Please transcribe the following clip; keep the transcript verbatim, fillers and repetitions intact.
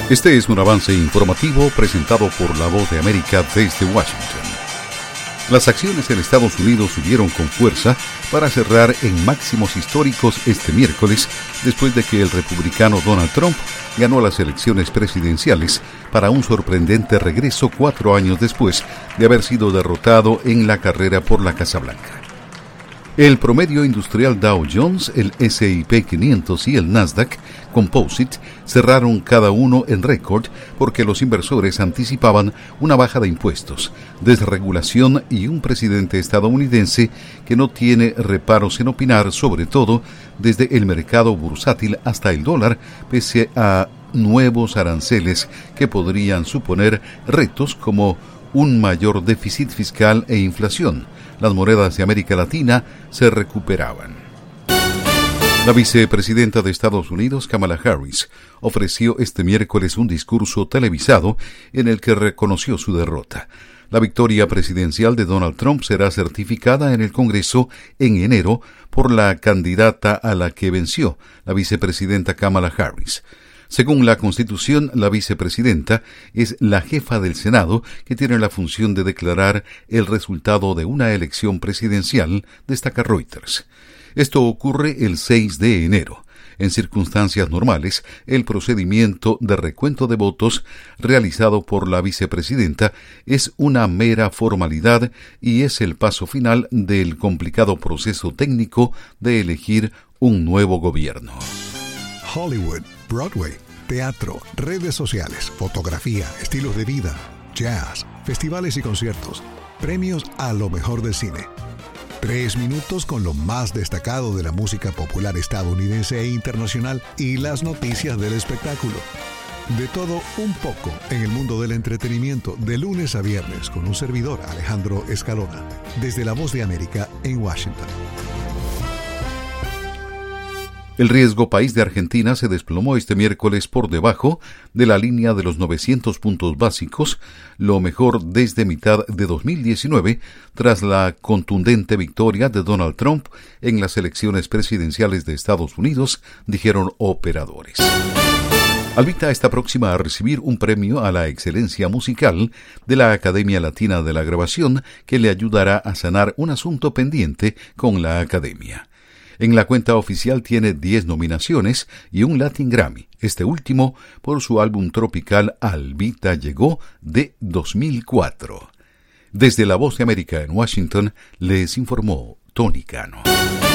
Este es un avance informativo presentado por La Voz de América desde Washington. Las acciones en Estados Unidos subieron con fuerza para cerrar en máximos históricos este miércoles, después de que el republicano Donald Trump ganó las elecciones presidenciales para un sorprendente regreso cuatro años después de haber sido derrotado en la carrera por la Casa Blanca. El promedio industrial Dow Jones, el ese y pe quinientos y el Nasdaq Composite cerraron cada uno en récord porque los inversores anticipaban una baja de impuestos, desregulación y un presidente estadounidense que no tiene reparos en opinar, sobre todo desde el mercado bursátil hasta el dólar, pese a nuevos aranceles que podrían suponer retos como un mayor déficit fiscal e inflación. Las monedas de América Latina se recuperaban. La vicepresidenta de Estados Unidos, Kamala Harris, ofreció este miércoles un discurso televisado en el que reconoció su derrota. La victoria presidencial de Donald Trump será certificada en el Congreso en enero por la candidata a la que venció, la vicepresidenta Kamala Harris. Según la Constitución, la vicepresidenta es la jefa del Senado, que tiene la función de declarar el resultado de una elección presidencial, destaca Reuters. Esto ocurre el seis de enero. En circunstancias normales, el procedimiento de recuento de votos realizado por la vicepresidenta es una mera formalidad y es el paso final del complicado proceso técnico de elegir un nuevo gobierno. Hollywood, Broadway, teatro, redes sociales, fotografía, estilos de vida, jazz, festivales y conciertos, premios a lo mejor del cine. Tres minutos con lo más destacado de la música popular estadounidense e internacional y las noticias del espectáculo. De todo un poco en el mundo del entretenimiento, de lunes a viernes, con un servidor, Alejandro Escalona, desde La Voz de América en Washington. El riesgo país de Argentina se desplomó este miércoles por debajo de la línea de los novecientos puntos básicos, lo mejor desde mitad de dos mil diecinueve, tras la contundente victoria de Donald Trump en las elecciones presidenciales de Estados Unidos, dijeron operadores. Alvita está próxima a recibir un premio a la excelencia musical de la Academia Latina de la Grabación, que le ayudará a sanar un asunto pendiente con la Academia. En la cuenta oficial tiene diez nominaciones y un Latin Grammy, este último por su álbum tropical Alvita Llegó de dos mil cuatro. Desde La Voz de América en Washington, les informó Tony Cano.